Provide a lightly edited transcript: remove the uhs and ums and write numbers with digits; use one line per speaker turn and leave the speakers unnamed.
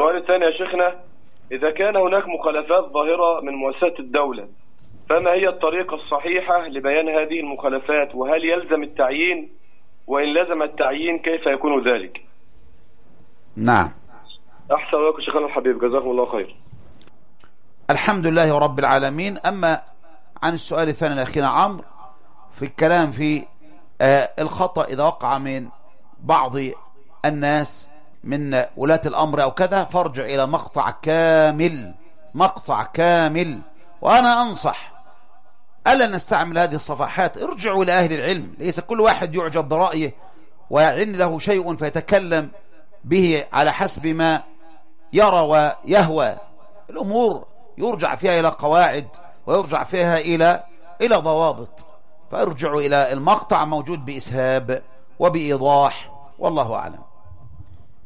السؤال الثاني يا شيخنا، إذا كان هناك مخالفات ظاهرة من مؤسسات الدولة، فما هي الطريقة الصحيحة لبيان هذه المخالفات؟ وهل يلزم التعيين؟ وإن لزم التعيين كيف يكون ذلك؟
نعم.
أحسن لك شيخنا الحبيب، جزاكم الله خير.
الحمد لله رب العالمين. أما عن السؤال الثاني لأخينا عمرو في الكلام في الخطأ إذا وقع من بعض الناس من ولاة الأمر أو كذا، فارجع إلى مقطع كامل. وأنا أنصح ألا نستعمل هذه الصفحات. ارجعوا لأهل العلم، ليس كل واحد يعجب برأيه ويعن له شيء فيتكلم به على حسب ما يرى ويهوى. الأمور يرجع فيها إلى قواعد ويرجع فيها إلى ضوابط. فارجعوا إلى المقطع موجود بإسهاب وبإيضاح، والله أعلم.